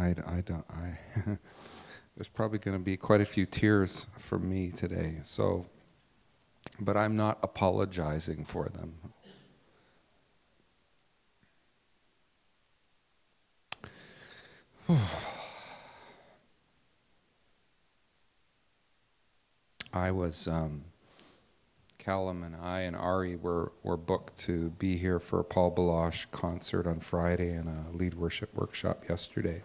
I don't. There's probably going to be quite a few tears from me today. So, but I'm not apologizing for them. I was, Callum and I and Ari were booked to be here for a Paul Baloche concert on Friday and a lead worship workshop yesterday.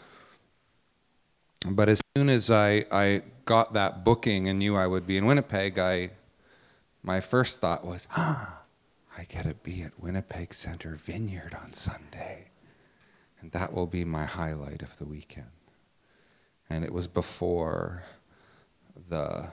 But as soon as I got that booking and knew I would be in Winnipeg, my first thought was, I get to be at Winnipeg Center Vineyard on Sunday. And that will be my highlight of the weekend. And it was before the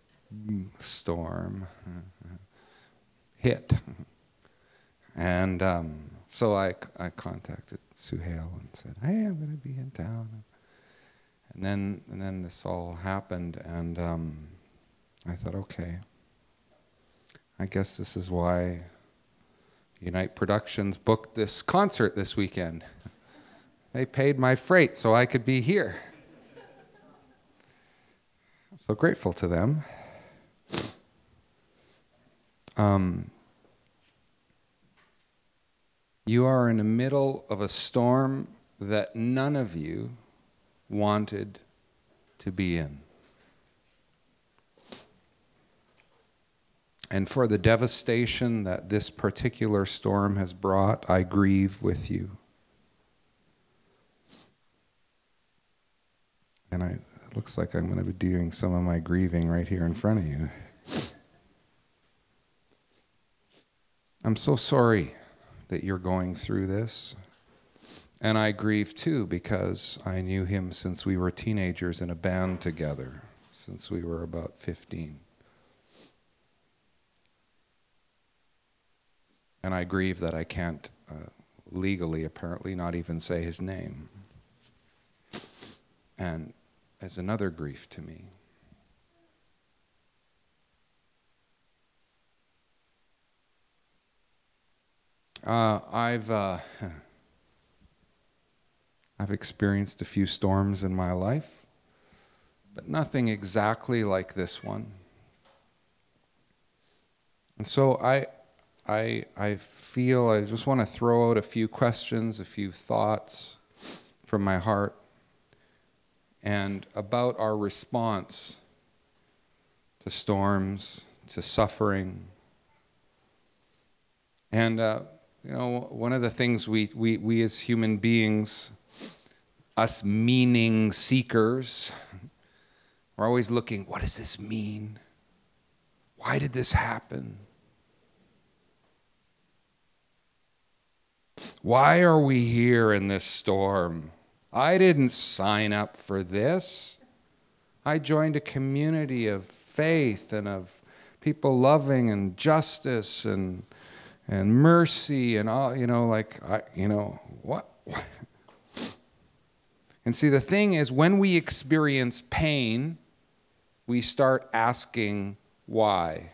storm hit. And so I contacted Suhail and said, hey, I'm going to be in town. And then this all happened, and I thought, okay, I guess this is why Unite Productions booked this concert this weekend. They paid my freight so I could be here. I'm so grateful to them. You are in the middle of a storm that none of you wanted to be in. And for the devastation that this particular storm has brought, I grieve with you. And it looks like I'm going to be doing some of my grieving right here in front of you. I'm so sorry that you're going through this. And I grieve too because I knew him since we were teenagers in a band together, since we were about 15. And I grieve that I can't legally, apparently, not even say his name. And as another grief to me. I've experienced a few storms in my life, but nothing exactly like this one. And so I feel I just want to throw out a few questions, a few thoughts from my heart, and about our response to storms, to suffering. And one of the things we as human beings, us meaning seekers, we're always looking, what does this mean? Why did this happen? Why are we here in this storm? I didn't sign up for this. I joined a community of faith and of people loving and justice and mercy and all, what? And see, the thing is, when we experience pain, we start asking why.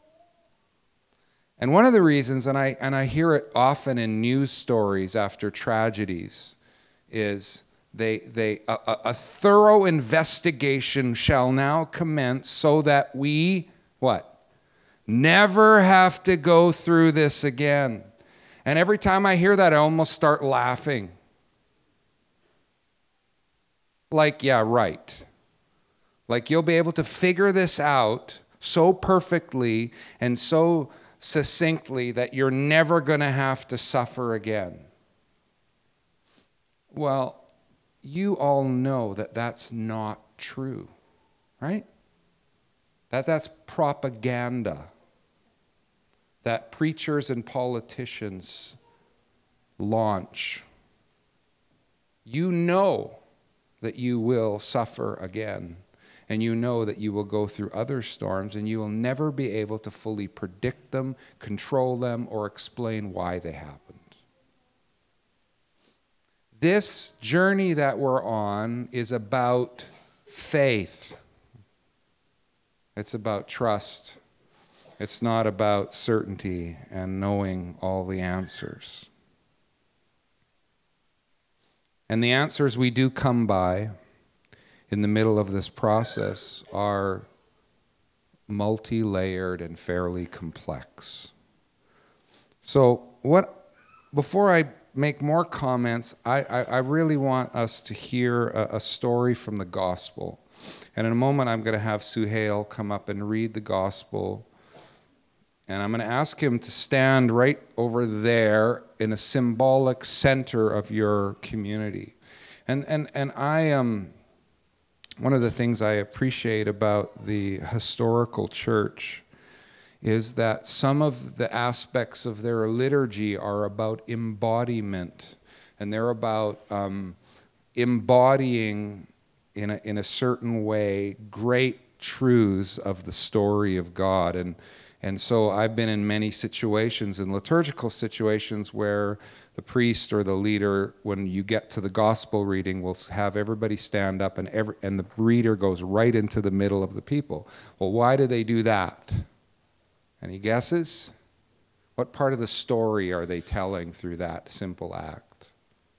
And one of the reasons, and I hear it often in news stories after tragedies, is a thorough investigation shall now commence so that we, what? Never have to go through this again. And every time I hear that, I almost start laughing. Like, yeah, right. Like you'll be able to figure this out so perfectly and so succinctly that you're never going to have to suffer again. Well, you all know that that's not true, right? That's propaganda that preachers and politicians launch. You know that you will suffer again. And you know that you will go through other storms and you will never be able to fully predict them, control them, or explain why they happened. This journey that we're on is about faith. It's about trust. It's not about certainty and knowing all the answers. And the answers we do come by in the middle of this process are multi-layered and fairly complex. So before I make more comments, I really want us to hear a story from the gospel. And in a moment, I'm going to have Suhail come up and read the gospel. And I'm going to ask him to stand right over there in a symbolic center of your community. And one of the things I appreciate about the historical church is that some of the aspects of their liturgy are about embodiment, and they're about embodying in a certain way great truths of the story of God. And so I've been in many situations, in liturgical situations, where the priest or the leader, when you get to the gospel reading, will have everybody stand up, and the reader goes right into the middle of the people. Well, why do they do that? Any guesses? What part of the story are they telling through that simple act?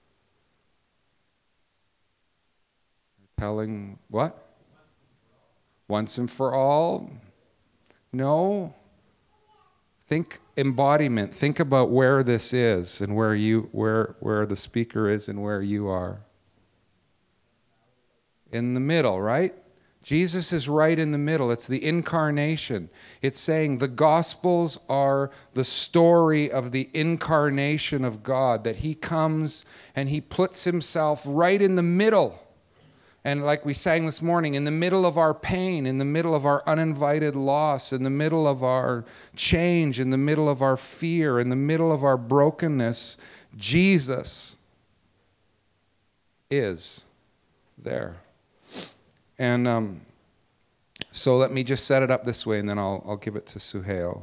Telling what? Once and for all? No. Think embodiment. Think about where this is and where the speaker is and where you are. In the middle, right? Jesus is right in the middle. It's the incarnation. It's saying the Gospels are the story of the incarnation of God, that He comes and He puts Himself right in the middle. And like we sang this morning, in the middle of our pain, in the middle of our uninvited loss, in the middle of our change, in the middle of our fear, in the middle of our brokenness, Jesus is there. And so let me just set it up this way, and then I'll give it to Suhail,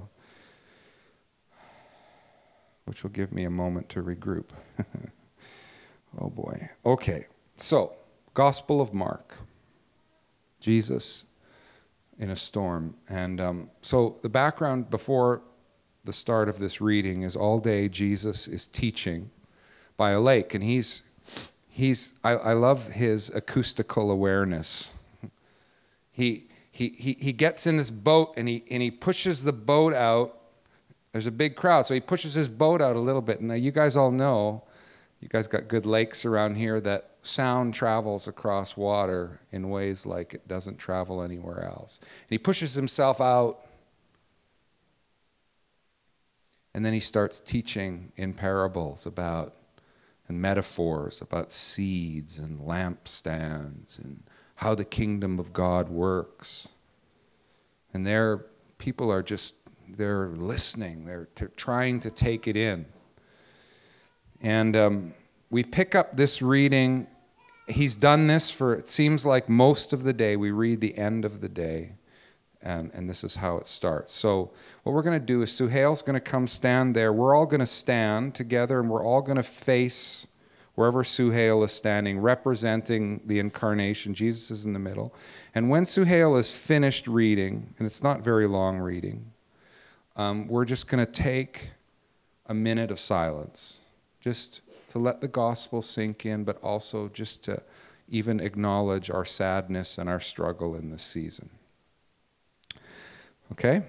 which will give me a moment to regroup. Oh boy. Okay, so Gospel of Mark. Jesus in a storm. And so the background before the start of this reading is all day Jesus is teaching by a lake. And I love his acoustical awareness. He gets in his boat and he pushes the boat out. There's a big crowd, so he pushes his boat out a little bit. And now you guys all know, you guys got good lakes around here, that sound travels across water in ways like it doesn't travel anywhere else. And he pushes himself out, and then he starts teaching in parables and metaphors about seeds and lampstands and how the kingdom of God works. And people are they're listening. They're trying to take it in. And we pick up this reading. He's done this for, it seems like, most of the day. We read the end of the day. And this is how it starts. So what we're going to do is Suhail's going to come stand there. We're all going to stand together, and we're all going to face wherever Suhail is standing, representing the incarnation. Jesus is in the middle. And when Suhail is finished reading, and it's not very long reading, we're just going to take a minute of silence, just to let the gospel sink in, but also just to even acknowledge our sadness and our struggle in this season. Okay?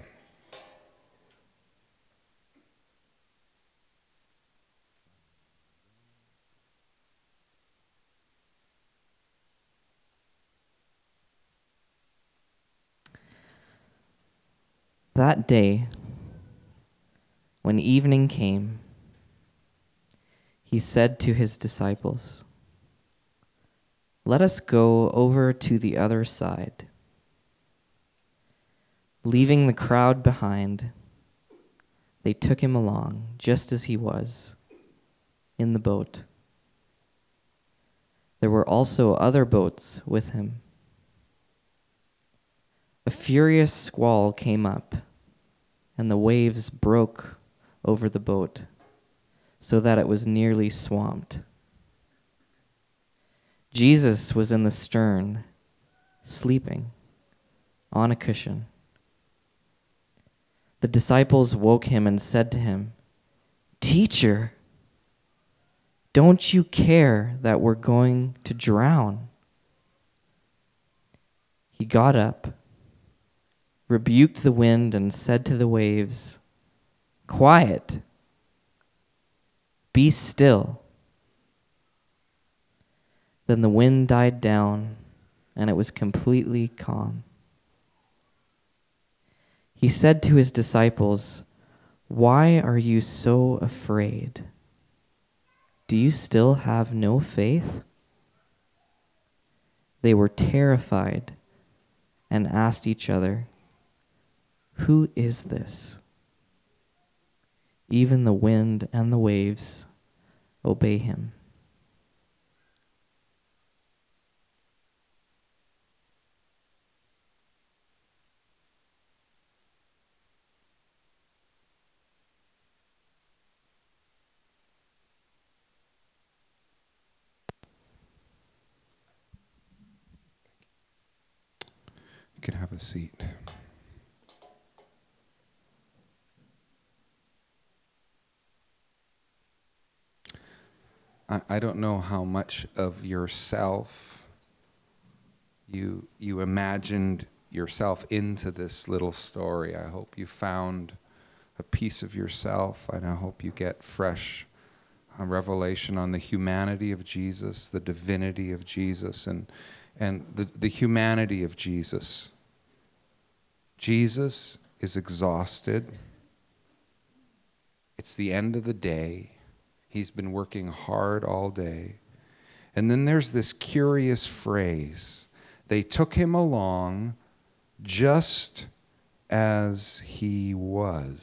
That day, when evening came, he said to his disciples, "Let us go over to the other side." Leaving the crowd behind, they took him along, just as he was, in the boat. There were also other boats with him. A furious squall came up, and the waves broke over the boat, so that it was nearly swamped. Jesus was in the stern, sleeping, on a cushion. The disciples woke him and said to him, "Teacher, Don't you care that we're going to drown?" He got up, rebuked the wind, and said to the waves, "Quiet, be still." Then the wind died down, and it was completely calm. He said to his disciples, "Why are you so afraid? Do you still have no faith?" They were terrified and asked each other, "Who is this? Even the wind and the waves obey him." You can have a seat. I don't know how much of yourself you imagined yourself into this little story. I hope you found a piece of yourself, and I hope you get fresh revelation on the humanity of Jesus, the divinity of Jesus, and the humanity of Jesus. Jesus is exhausted. It's the end of the day. He's been working hard all day. And then there's this curious phrase. They took him along just as he was.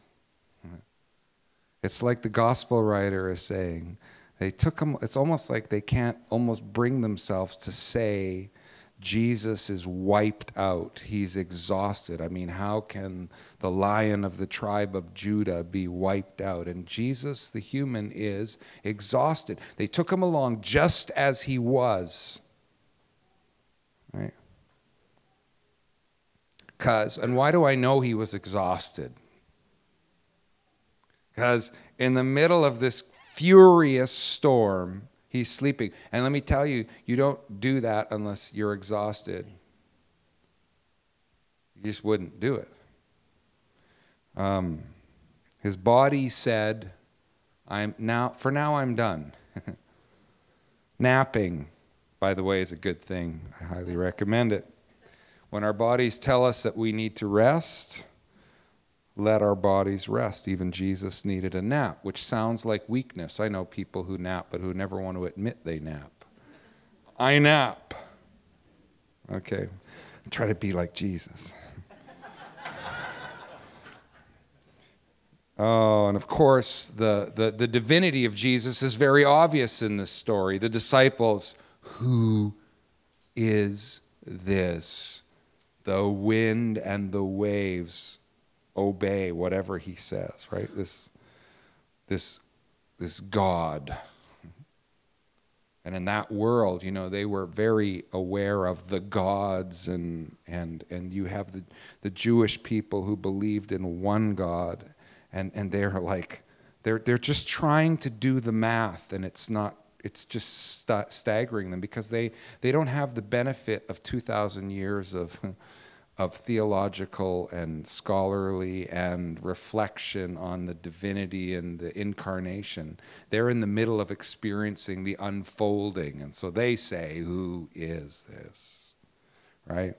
It's like the gospel writer is saying. They took him, it's almost like they can't almost bring themselves to say Jesus is wiped out. He's exhausted. I mean, how can the Lion of the tribe of Judah be wiped out? And Jesus, the human, is exhausted. They took him along just as he was. Right? And why do I know he was exhausted? Because in the middle of this furious storm, he's sleeping. And let me tell you, you don't do that unless you're exhausted. You just wouldn't do it. His body said, for now I'm done. Napping, by the way, is a good thing. I highly recommend it. When our bodies tell us that we need to rest, let our bodies rest. Even Jesus needed a nap, which sounds like weakness. I know people who nap, but who never want to admit they nap. I nap. Okay. Try to be like Jesus. Oh, and of course, the divinity of Jesus is very obvious in this story. The disciples, who is this? The wind and the waves obey whatever he says, right? This God. And in that world, they were very aware of the gods, and you have the Jewish people who believed in one God, and they're like they're just trying to do the math, and it's just staggering them, because they don't have the benefit of 2,000 years of theological and scholarly and reflection on the divinity and the incarnation. They're in the middle of experiencing the unfolding, and so they say, "Who is this?" Right?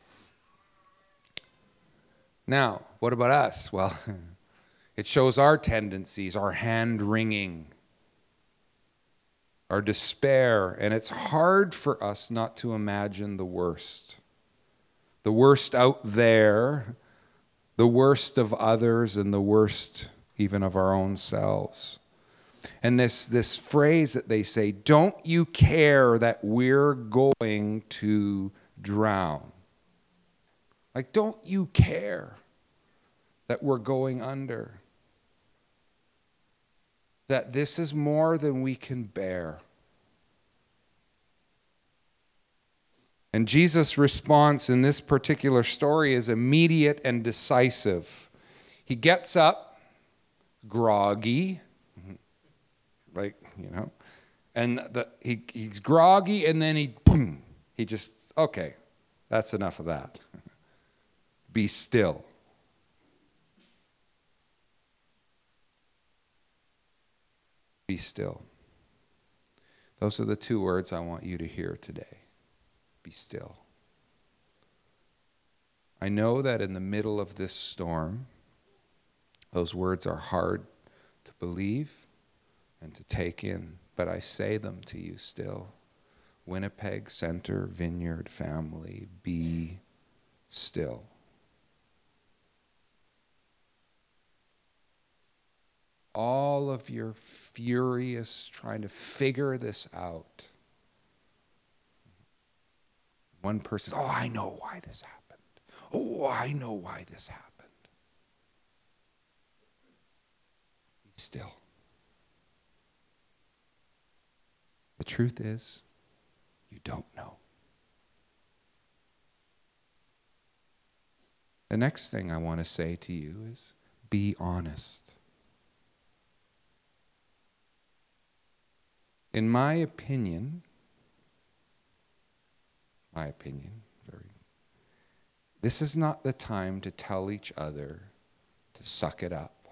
Now, what about us? Well, it shows our tendencies, our hand-wringing, our despair, and it's hard for us not to imagine the worst. The worst out there, the worst of others, and the worst even of our own selves. And this phrase that they say, "Don't you care that we're going to drown?" Like, don't you care that we're going under? That this is more than we can bear. And Jesus' response in this particular story is immediate and decisive. He gets up, groggy, And he's groggy, and then boom, he just, okay, that's enough of that. Be still. Be still. Those are the two words I want you to hear today. Be still. I know that in the middle of this storm, those words are hard to believe and to take in, but I say them to you still. Winnipeg Center Vineyard family, be still. All of your furious trying to figure this out. One person, oh, I know why this happened. Oh, I know why this happened. Be still. The truth is, you don't know. The next thing I want to say to you is, be honest. In my opinion, this is not the time to tell each other to suck it up.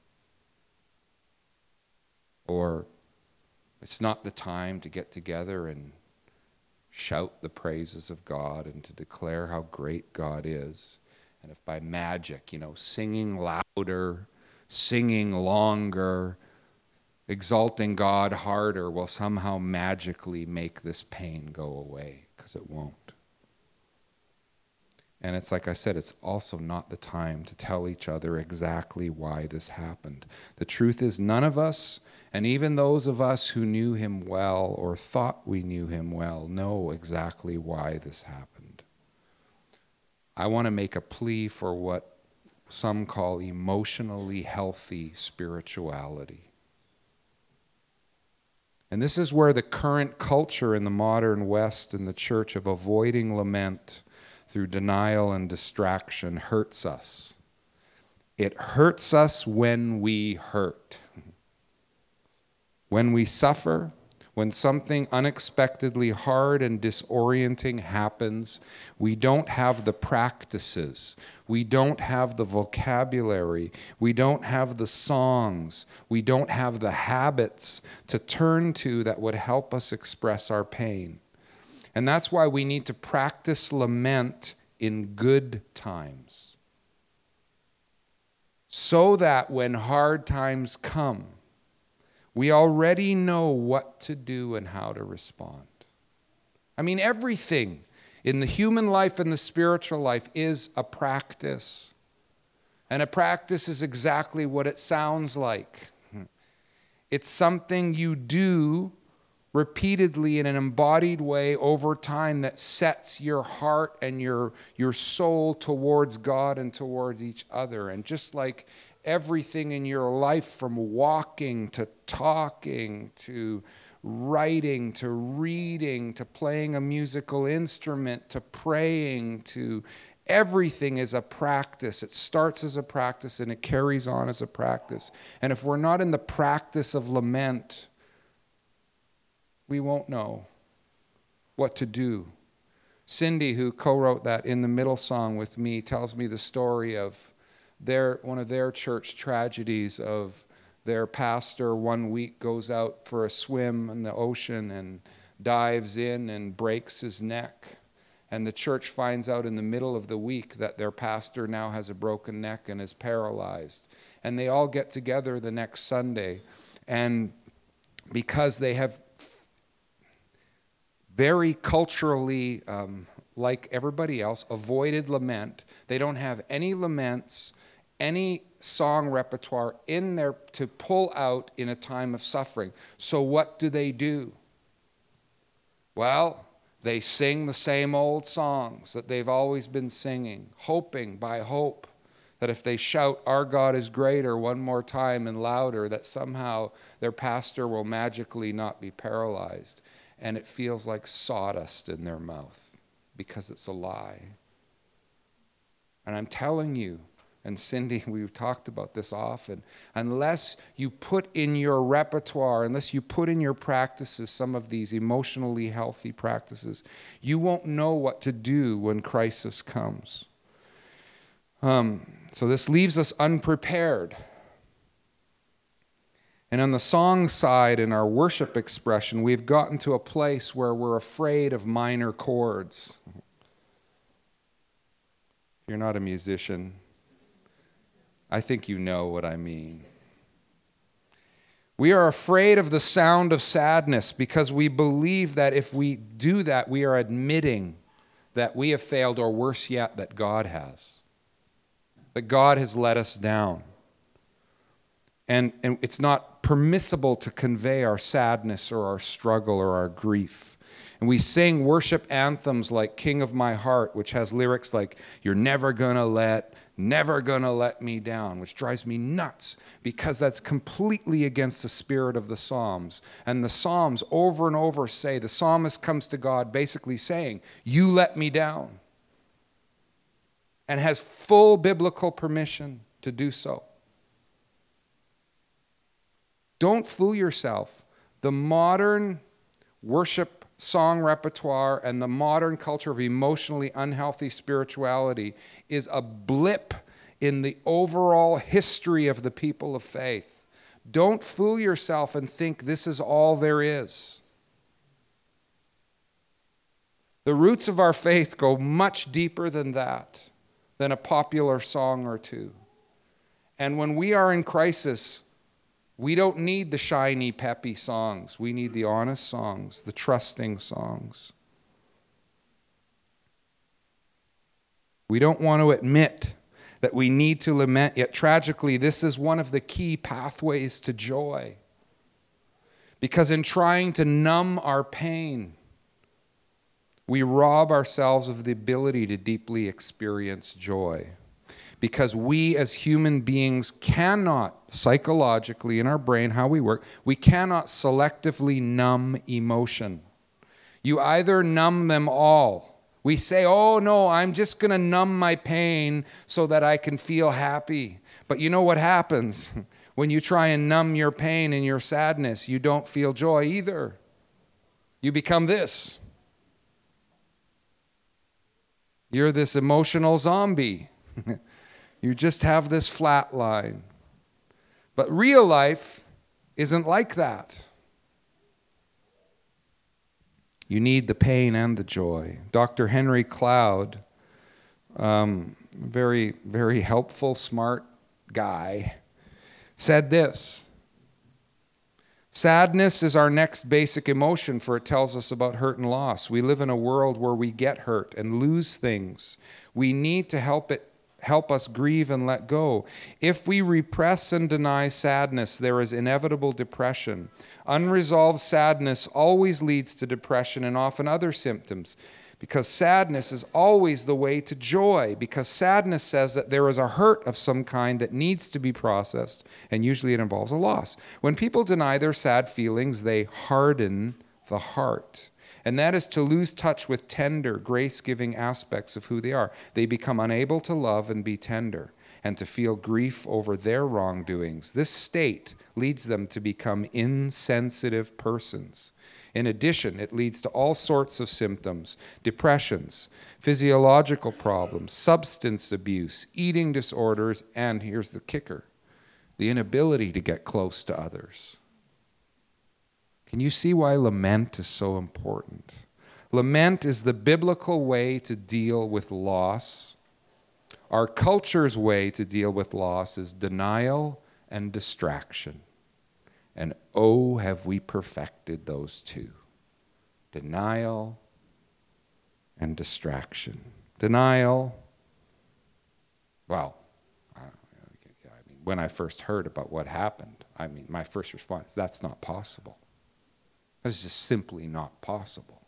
Or it's not the time to get together and shout the praises of God and to declare how great God is. And if by magic, singing louder, singing longer, exalting God harder will somehow magically make this pain go away, because it won't. And it's like I said, it's also not the time to tell each other exactly why this happened. The truth is, none of us, and even those of us who knew him well or thought we knew him well, know exactly why this happened. I want to make a plea for what some call emotionally healthy spirituality. And this is where the current culture in the modern West and the church of avoiding lament through denial and distraction hurts us. It hurts us when we hurt. When we suffer, when something unexpectedly hard and disorienting happens, we don't have the practices, we don't have the vocabulary, we don't have the songs, we don't have the habits to turn to that would help us express our pain. And that's why we need to practice lament in good times, so that when hard times come, we already know what to do and how to respond. I mean, everything in the human life and the spiritual life is a practice. And a practice is exactly what it sounds like. It's something you do repeatedly in an embodied way over time that sets your heart and your soul towards God and towards each other. And just like everything in your life, from walking to talking to writing to reading to playing a musical instrument to praying to everything is a practice. It starts as a practice and it carries on as a practice. And if we're not in the practice of lament, we won't know what to do. Cindy, who co-wrote that In the Middle song with me, tells me the story of one of their church tragedies of their pastor one week goes out for a swim in the ocean and dives in and breaks his neck. And the church finds out in the middle of the week that their pastor now has a broken neck and is paralyzed. And they all get together the next Sunday. And because they have very culturally, like everybody else, avoided lament, they don't have any laments, any song repertoire in there to pull out in a time of suffering. So what do? Well, they sing the same old songs that they've always been singing, hoping by hope that if they shout, "Our God is greater," one more time and louder, that somehow their pastor will magically not be paralyzed. And it feels like sawdust in their mouth because it's a lie. And I'm telling you, And Cindy, we've talked about this often. Unless you put in your repertoire, unless you put in your practices some of these emotionally healthy practices, you won't know what to do when crisis comes. So this leaves us unprepared. And on the song side, in our worship expression, we've gotten to a place where we're afraid of minor chords. If you're not a musician, I think you know what I mean. We are afraid of the sound of sadness because we believe that if we do that, we are admitting that we have failed, or worse yet, that God has. That God has let us down. And it's not permissible to convey our sadness or our struggle or our grief. And we sing worship anthems like King of My Heart, which has lyrics like, you're never gonna let me down, which drives me nuts because that's completely against the spirit of the Psalms. And the Psalms over and over say, the psalmist comes to God basically saying, you let me down. And has full biblical permission to do so. Don't fool yourself. The modern worship song repertoire and the modern culture of emotionally unhealthy spirituality is a blip in the overall history of the people of faith. Don't fool yourself and think this is all there is. The roots of our faith go much deeper than that, than a popular song or two. And when we are in crisis, we don't need the shiny, peppy songs. We need the honest songs, the trusting songs. We don't want to admit that we need to lament, yet tragically, this is one of the key pathways to joy. Because in trying to numb our pain, we rob ourselves of the ability to deeply experience joy. Because we as human beings cannot, psychologically in our brain, how we work, we cannot selectively numb emotion. You either numb them all. We say, oh no, I'm just going to numb my pain so that I can feel happy. But you know what happens? When you try and numb your pain and your sadness, you don't feel joy either. You become this. You're this emotional zombie. You just have this flat line. But real life isn't like that. You need the pain and the joy. Dr. Henry Cloud, very, very helpful, smart guy, said this: sadness is our next basic emotion, for it tells us about hurt and loss. We live in a world where we get hurt and lose things. We need to help us grieve and let go. If we repress and deny sadness, there is inevitable depression. Unresolved sadness always leads to depression and often other symptoms, because sadness is always the way to joy, because sadness says that there is a hurt of some kind that needs to be processed, and usually it involves a loss. When people deny their sad feelings, they harden the heart. And that is to lose touch with tender, grace-giving aspects of who they are. They become unable to love and be tender, and to feel grief over their wrongdoings. This state leads them to become insensitive persons. In addition, it leads to all sorts of symptoms: depressions, physiological problems, substance abuse, eating disorders, and here's the kicker, the inability to get close to others. Can you see why lament is so important? Lament is the biblical way to deal with loss. Our culture's way to deal with loss is denial and distraction. And oh, have we perfected those two. Denial and distraction. Denial, well, when I first heard about what happened, my first response, that's not possible. That's just simply not possible.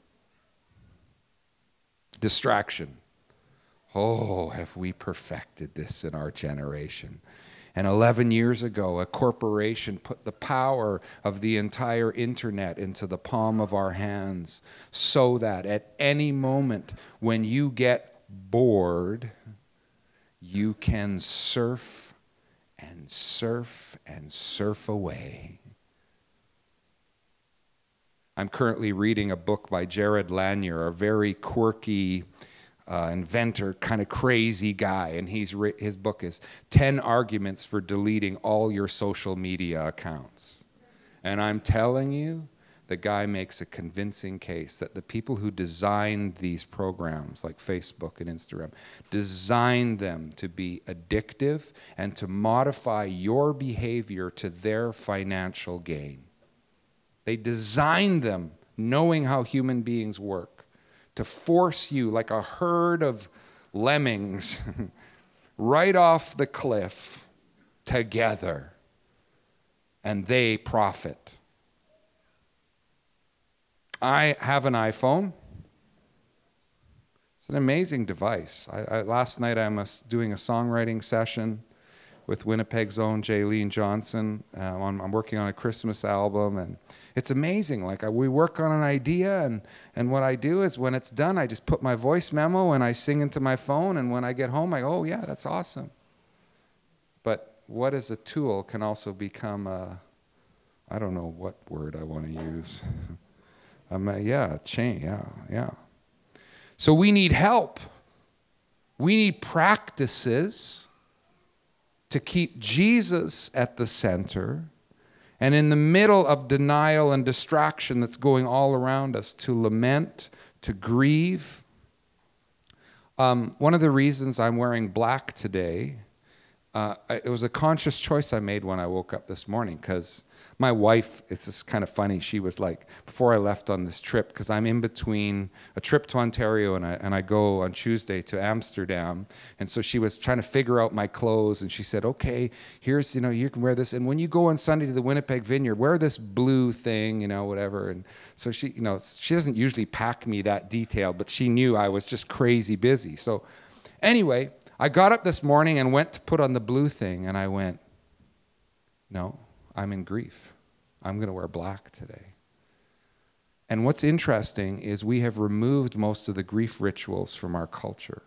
Distraction. Oh, have we perfected this in our generation. And 11 years ago, a corporation put the power of the entire internet into the palm of our hands, so that at any moment when you get bored, you can surf and surf and surf away. I'm currently reading a book by Jared Lanier, a very quirky inventor, kind of crazy guy, and his book is 10 Arguments for Deleting All Your Social Media Accounts. And I'm telling you, the guy makes a convincing case that the people who designed these programs, like Facebook and Instagram, designed them to be addictive and to modify your behavior to their financial gain. They designed them knowing how human beings work, to force you like a herd of lemmings right off the cliff together, and they profit. I have an iPhone. It's an amazing device. Last night I was doing a songwriting session with Winnipeg's own Jaylene Johnson. I'm working on a Christmas album, and it's amazing. Like we work on an idea, and what I do is when it's done, I just put my voice memo and I sing into my phone, and when I get home, I go, oh yeah, that's awesome. But what is a tool can also become I don't know what word I want to use. Yeah. So we need help. We need practices to keep Jesus at the center, and in the middle of denial and distraction that's going all around us, to lament, to grieve. One of the reasons I'm wearing black today, it was a conscious choice I made when I woke up this morning, because my wife, it's just kind of funny, she was like, before I left on this trip, because I'm in between a trip to Ontario and I go on Tuesday to Amsterdam, and so she was trying to figure out my clothes, and she said, okay, here's, you can wear this, and when you go on Sunday to the Winnipeg Vineyard, wear this blue thing, whatever. And so she, she doesn't usually pack me that detailed, but she knew I was just crazy busy. So anyway, I got up this morning and went to put on the blue thing, and I went, no, I'm in grief. I'm going to wear black today. And what's interesting is we have removed most of the grief rituals from our culture.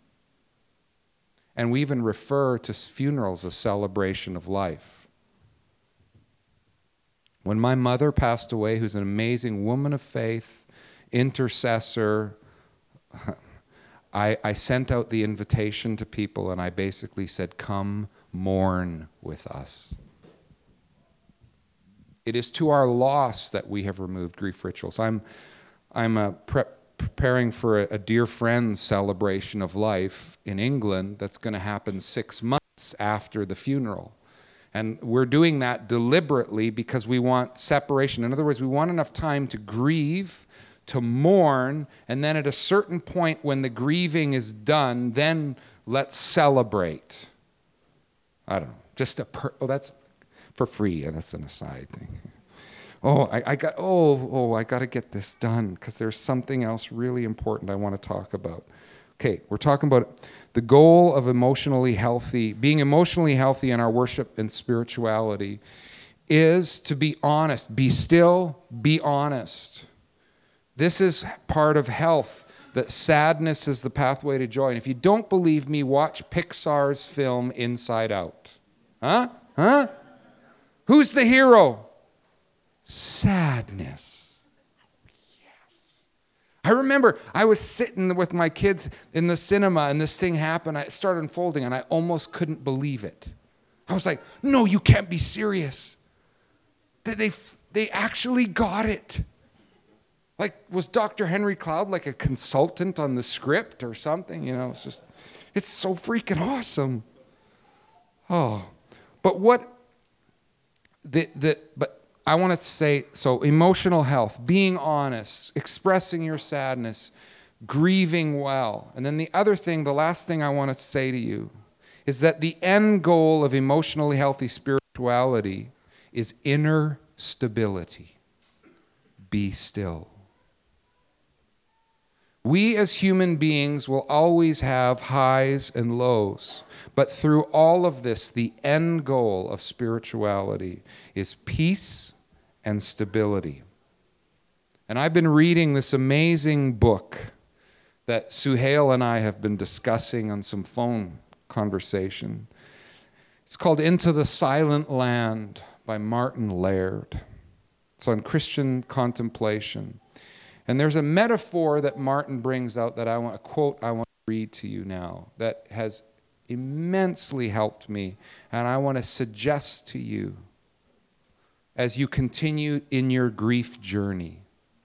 And we even refer to funerals as celebration of life. When my mother passed away, who's an amazing woman of faith, intercessor, I sent out the invitation to people, and I basically said, come mourn with us. It is to our loss that we have removed grief rituals. I'm preparing for a dear friend's celebration of life in England that's going to happen 6 months after the funeral. And we're doing that deliberately because we want separation. In other words, we want enough time to grieve, to mourn, and then at a certain point when the grieving is done, then let's celebrate. I don't know. That's for free, and that's an aside thing. I got to get this done because there's something else really important I want to talk about. Okay, we're talking about the goal of being emotionally healthy in our worship and spirituality is to be honest. Be still, be honest. This is part of health, that sadness is the pathway to joy. And if you don't believe me, watch Pixar's film Inside Out. Huh? Who's the hero? Sadness. Yes. I remember I was sitting with my kids in the cinema and this thing happened. It started unfolding and I almost couldn't believe it. I was like, no, you can't be serious. They actually got it. Like, was Dr. Henry Cloud like a consultant on the script or something? It's so freaking awesome. Oh, but but I want to say, so emotional health, being honest, expressing your sadness, grieving well. And then the last thing I want to say to you is that the end goal of emotionally healthy spirituality is inner stability. Be still. We as human beings will always have highs and lows. But through all of this, the end goal of spirituality is peace and stability. And I've been reading this amazing book that Suhail and I have been discussing on some phone conversation. It's called Into the Silent Land by Martin Laird. It's on Christian contemplation. And there's a metaphor that Martin brings out that I want to read to you now that has immensely helped me, and I want to suggest to you as you continue in your grief journey.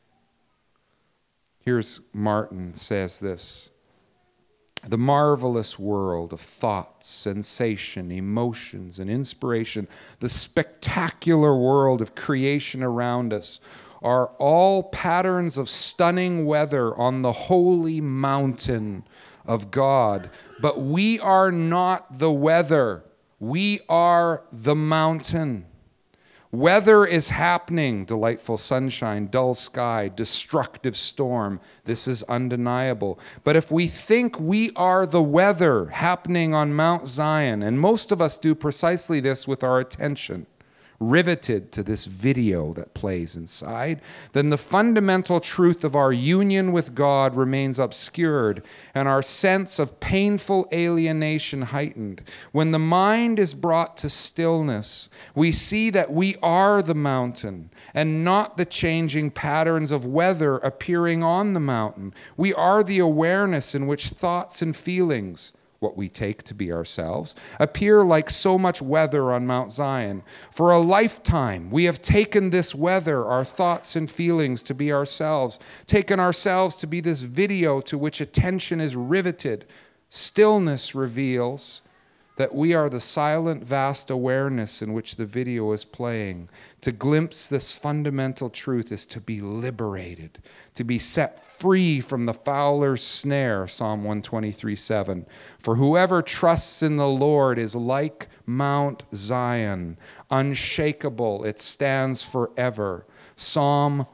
Here's Martin says this: the marvelous world of thoughts, sensation, emotions, and inspiration, the spectacular world of creation around us, are all patterns of stunning weather on the holy mountain of God. But we are not the weather. We are the mountain. Weather is happening, delightful sunshine, dull sky, destructive storm. This is undeniable. But if we think we are the weather happening on Mount Zion, and most of us do precisely this with our attention, riveted to this video that plays inside, then the fundamental truth of our union with God remains obscured and our sense of painful alienation heightened. When the mind is brought to stillness, we see that we are the mountain and not the changing patterns of weather appearing on the mountain. We are the awareness in which thoughts and feelings, what we take to be ourselves, appear like so much weather on Mount Zion. For a lifetime, we have taken this weather, our thoughts and feelings, to be ourselves, taken ourselves to be this video to which attention is riveted. Stillness reveals that we are the silent, vast awareness in which the video is playing. To glimpse this fundamental truth is to be liberated, to be set free from the fowler's snare, Psalm 123:7. For whoever trusts in the Lord is like Mount Zion, unshakable, it stands forever. Psalm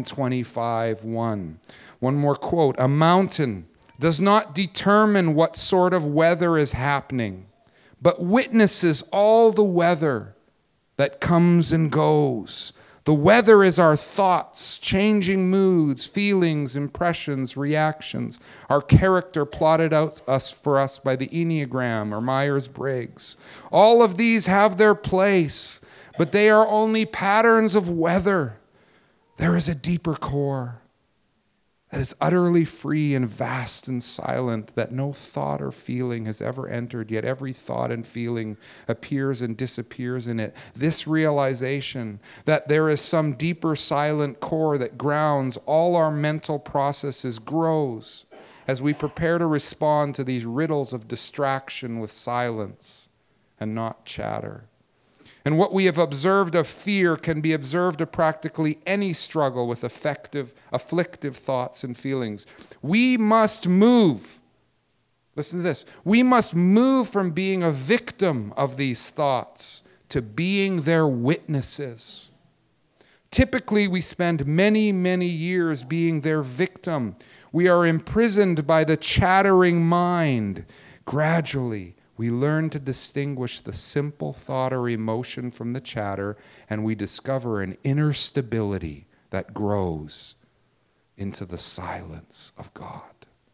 125:1. One more quote: a mountain does not determine what sort of weather is happening, but witnesses all the weather that comes and goes. The weather is our thoughts, changing moods, feelings, impressions, reactions, our character plotted out for us by the Enneagram or Myers-Briggs. All of these have their place, but they are only patterns of weather. There is a deeper core that is utterly free and vast and silent, that no thought or feeling has ever entered, yet every thought and feeling appears and disappears in it. This realization that there is some deeper silent core that grounds all our mental processes grows as we prepare to respond to these riddles of distraction with silence and not chatter. And what we have observed of fear can be observed of practically any struggle with afflictive thoughts and feelings. We must move. Listen to this. We must move from being a victim of these thoughts to being their witnesses. Typically, we spend many, many years being their victim. We are imprisoned by the chattering mind. Gradually, we learn to distinguish the simple thought or emotion from the chatter, and we discover an inner stability that grows into the silence of God.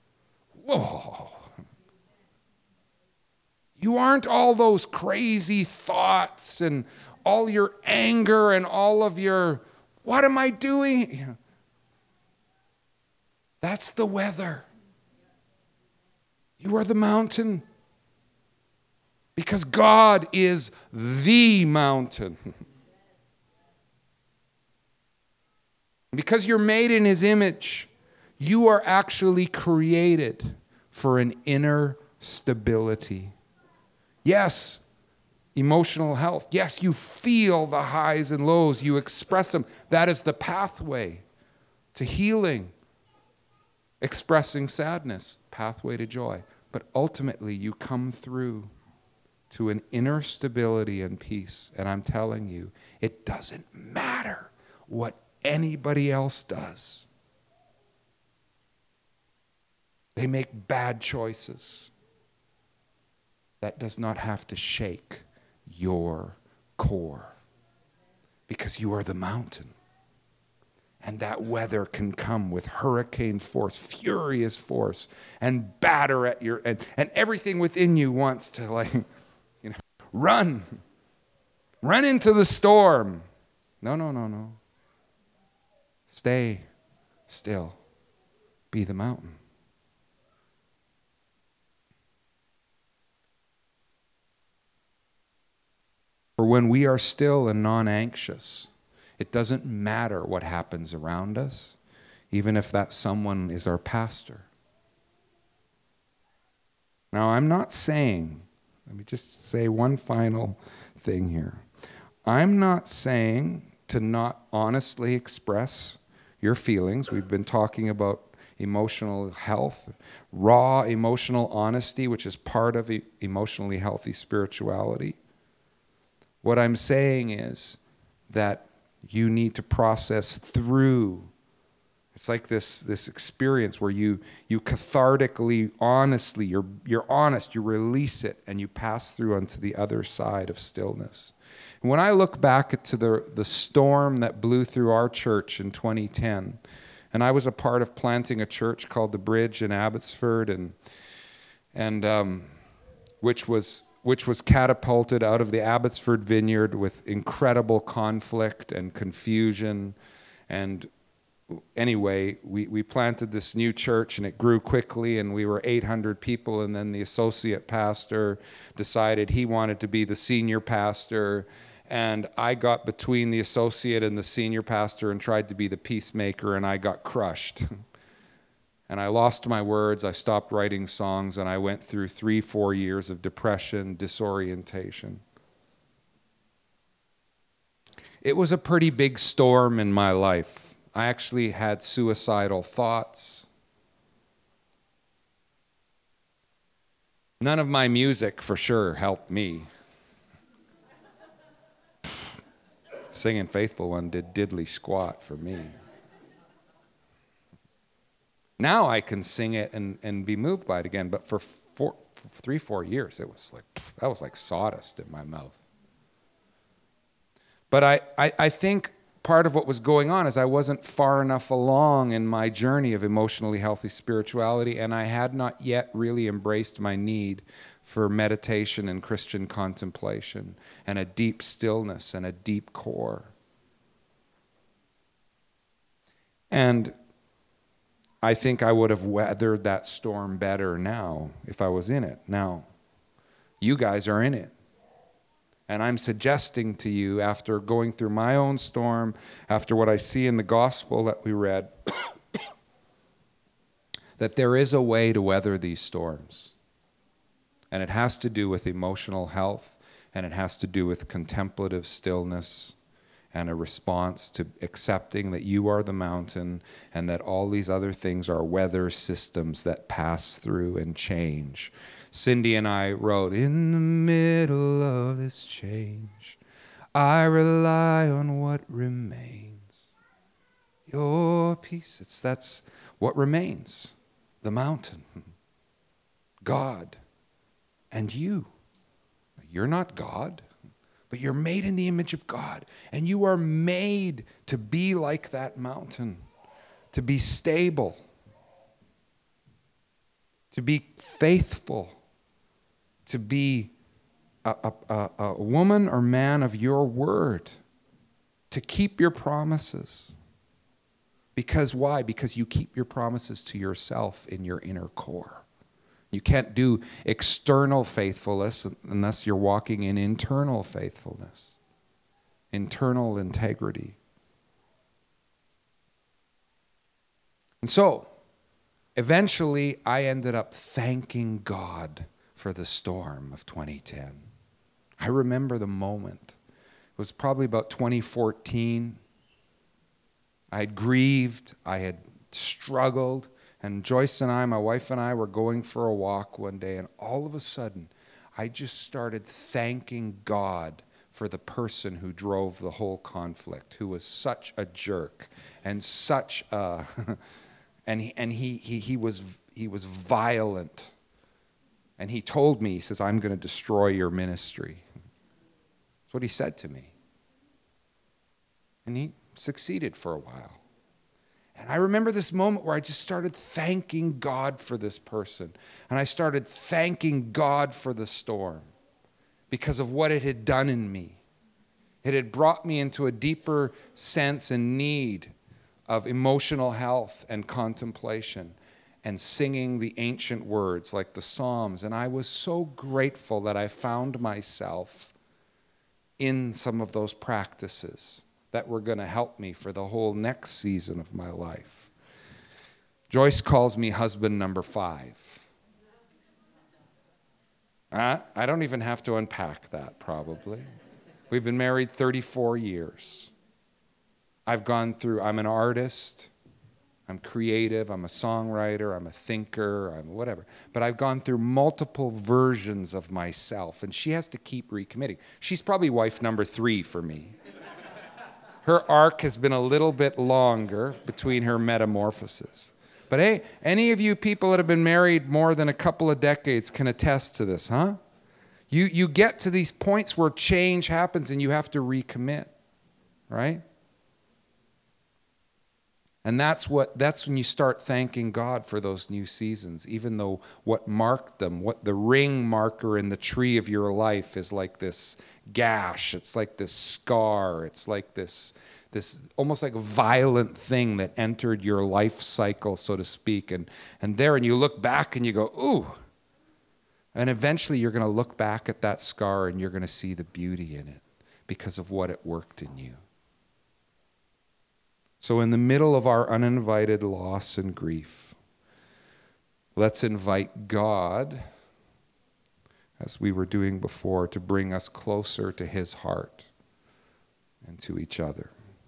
Whoa! You aren't all those crazy thoughts and all your anger and all of your, what am I doing? That's the weather. You are the mountain. Because God is the mountain. Because you're made in His image, you are actually created for an inner stability. Yes, emotional health. Yes, you feel the highs and lows. You express them. That is the pathway to healing. Expressing sadness, pathway to joy. But ultimately, you come through to an inner stability and peace. And I'm telling you, it doesn't matter what anybody else does. They make bad choices. That does not have to shake your core, because you are the mountain. And that weather can come with hurricane force, furious force, and batter at your, and everything within you wants to, like, run. Run into the storm. No, no, no, no. Stay still. Be the mountain. For when we are still and non-anxious, it doesn't matter what happens around us, even if that someone is our pastor. Now, I'm not saying, let me just say one final thing here. I'm not saying to not honestly express your feelings. We've been talking about emotional health, raw emotional honesty, which is part of emotionally healthy spirituality. What I'm saying is that you need to process through. It's like this experience where you cathartically, honestly, you're honest, you release it, and you pass through onto the other side of stillness. And when I look back to the storm that blew through our church in 2010, and I was a part of planting a church called The Bridge in Abbotsford, and which was catapulted out of the Abbotsford Vineyard with incredible conflict and confusion. And anyway, we planted this new church, and it grew quickly, and we were 800 people, and then the associate pastor decided he wanted to be the senior pastor, and I got between the associate and the senior pastor and tried to be the peacemaker, and I got crushed. And I lost my words, I stopped writing songs, and I went through 3-4 years of depression, disorientation. It was a pretty big storm in my life. I actually had suicidal thoughts. None of my music, for sure, helped me. Singing Faithful One did diddly squat for me. Now I can sing it and be moved by it again, but for 3-4 years, it was like, that was like sawdust in my mouth. But I think part of what was going on is I wasn't far enough along in my journey of emotionally healthy spirituality, and I had not yet really embraced my need for meditation and Christian contemplation and a deep stillness and a deep core. And I think I would have weathered that storm better now if I was in it. Now, you guys are in it. And I'm suggesting to you, after going through my own storm, after what I see in the gospel that we read, that there is a way to weather these storms. And it has to do with emotional health, and it has to do with contemplative stillness, and a response to accepting that you are the mountain and that all these other things are weather systems that pass through and change. Cindy and I wrote, in the middle of this change, I rely on what remains. Your peace. That's what remains. The mountain. God. And you. You're not God. But you're made in the image of God. And you are made to be like that mountain. To be stable. To be faithful. To be a woman or man of your word. To keep your promises. Because why? Because you keep your promises to yourself in your inner core. You can't do external faithfulness unless you're walking in internal faithfulness, internal integrity. And so, eventually, I ended up thanking God for the storm of 2010. I remember the moment. It was probably about 2014. I had grieved. I had struggled. And Joyce and I, my wife and I, were going for a walk one day, and all of a sudden, I just started thanking God for the person who drove the whole conflict, who was such a jerk and such a, he was violent. And he told me, he says, I'm going to destroy your ministry. That's what he said to me. And he succeeded for a while. And I remember this moment where I just started thanking God for this person. And I started thanking God for the storm because of what it had done in me. It had brought me into a deeper sense and need of emotional health and contemplation and singing the ancient words like the Psalms. And I was so grateful that I found myself in some of those practices that were going to help me for the whole next season of my life. Joyce calls me husband number 5. I don't even have to unpack that, probably. We've been married 34 years. I'm an artist, I'm creative, I'm a songwriter, I'm a thinker, I'm whatever. But I've gone through multiple versions of myself, and she has to keep recommitting. She's probably wife number 3 for me. Her arc has been a little bit longer between her metamorphoses. But hey, any of you people that have been married more than a couple of decades can attest to this, huh? You get to these points where change happens and you have to recommit, right? And that's when you start thanking God for those new seasons, even though what marked them, what the ring marker in the tree of your life is like this gash, it's like this scar, it's like this almost like a violent thing that entered your life cycle, so to speak. And you look back and you go, ooh. And eventually you're going to look back at that scar and you're going to see the beauty in it because of what it worked in you. So in the middle of our uninvited loss and grief, let's invite God, as we were doing before, to bring us closer to His heart and to each other.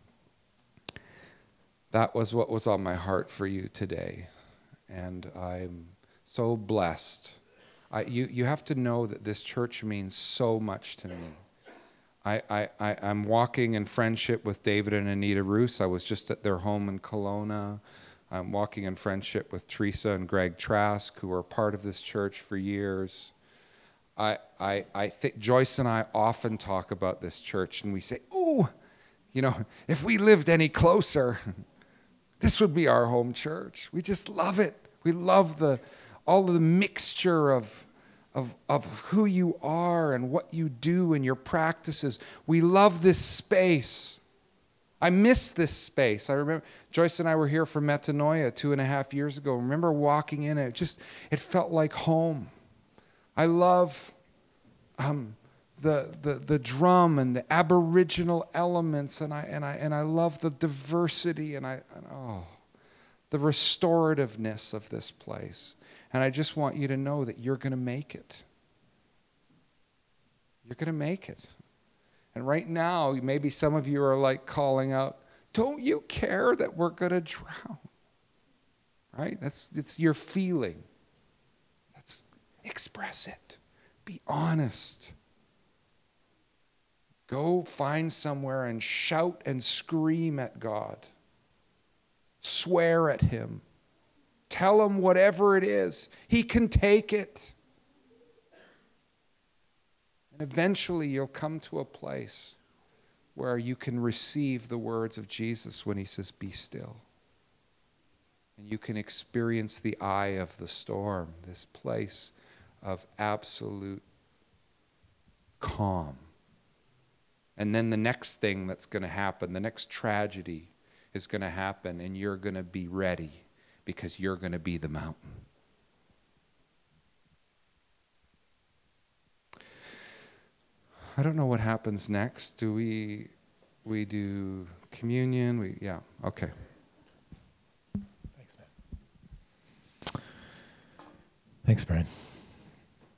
That was what was on my heart for you today. And I'm so blessed. You have to know that this church means so much to me. I'm walking in friendship with David and Anita Roos. I was just at their home in Kelowna. I'm walking in friendship with Teresa and Greg Trask, who are part of this church for years. I think Joyce and I often talk about this church, and we say, "Oh, if we lived any closer, this would be our home church." We just love it. We love all of the mixture of who you are and what you do and your practices. We love this space. I miss this space. I remember Joyce and I were here for Metanoia 2.5 years ago. I remember walking in and it felt like home. I love the drum and the Aboriginal elements, and I love the diversity and the restorativeness of this place. And I just want you to know that you're going to make it. You're going to make it. And right now, maybe some of you are like calling out, "Don't you care that we're going to drown?" Right? It's your feeling. Express it. Be honest. Go find somewhere and shout and scream at God. Swear at Him. Tell Him whatever it is. He can take it. And eventually you'll come to a place where you can receive the words of Jesus when He says, "Be still." And you can experience the eye of the storm, this place of absolute calm. And then the next thing that's going to happen, the next tragedy is going to happen, and you're going to be ready because you're going to be the mountain. I don't know what happens next. Do we do communion? Yeah, okay. Thanks, Brian.